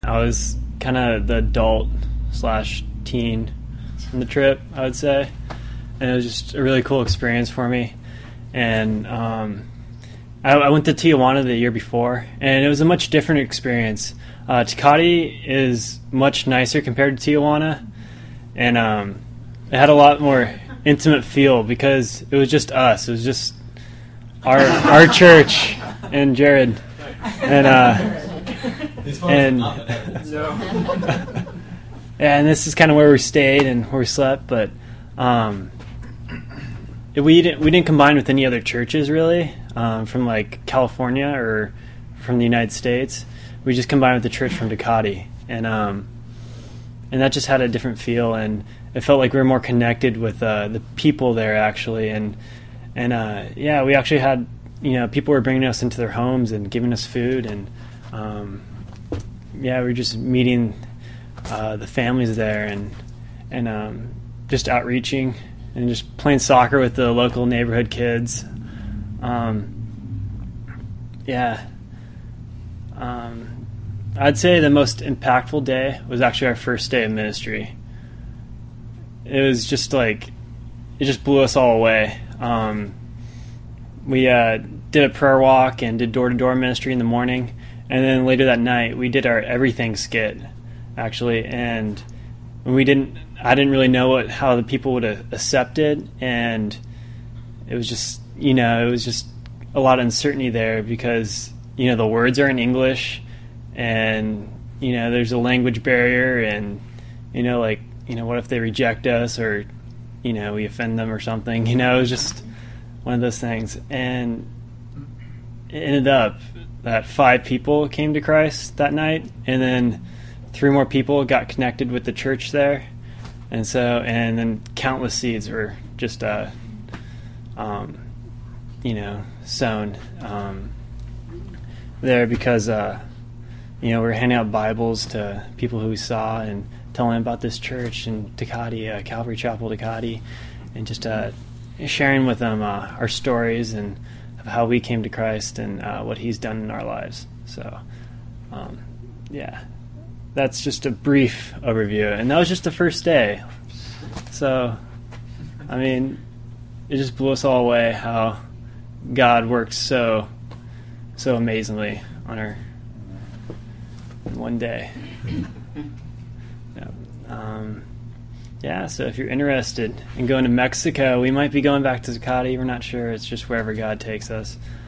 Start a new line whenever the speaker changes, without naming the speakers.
I was kind of the adult slash teen on the trip, I would say. And it was just a really cool experience for me. And I went to Tijuana the year before, and it was a much different experience. Tecate is much nicer compared to Tijuana, and it had a lot more intimate feel because it was just us. It was just our church and Jared, and and this is kind of where we stayed and where we slept, but we didn't combine with any other churches really from like California or from the United States. We just combined with the church from Tecate, and that just had a different feel, and it felt like we were more connected with the people there actually, and yeah, we actually had people were bringing us into their homes and giving us food, and yeah, we were just meeting the families there and just outreaching and just playing soccer with the local neighborhood kids. Yeah. I'd say the most impactful day was actually our first day of ministry. It was just like, it just blew us all away. We did a prayer walk and did door-to-door ministry in the morning, and then later that night we did our everything skit, actually, and I didn't really know how the people would accept it, and it was just a lot of uncertainty there because the words are in English, and there's a language barrier, and what if they reject us, or we offend them or something. It was just one of those things, and it ended up that 5 people came to Christ that night, and then 3 more people got connected with the church there, and then countless seeds were just sown there because we're handing out Bibles to people who we saw and telling them about this church in Tecate, Calvary Chapel Tecate, and just sharing with them our stories and of how we came to Christ and what He's done in our lives. So, yeah, that's just a brief overview, and that was just the first day. So, I mean, it just blew us all away how God works so amazingly on our one day. Yeah, so if you're interested in going to Mexico, we might be going back to Tecate. We're not sure. It's just wherever God takes us.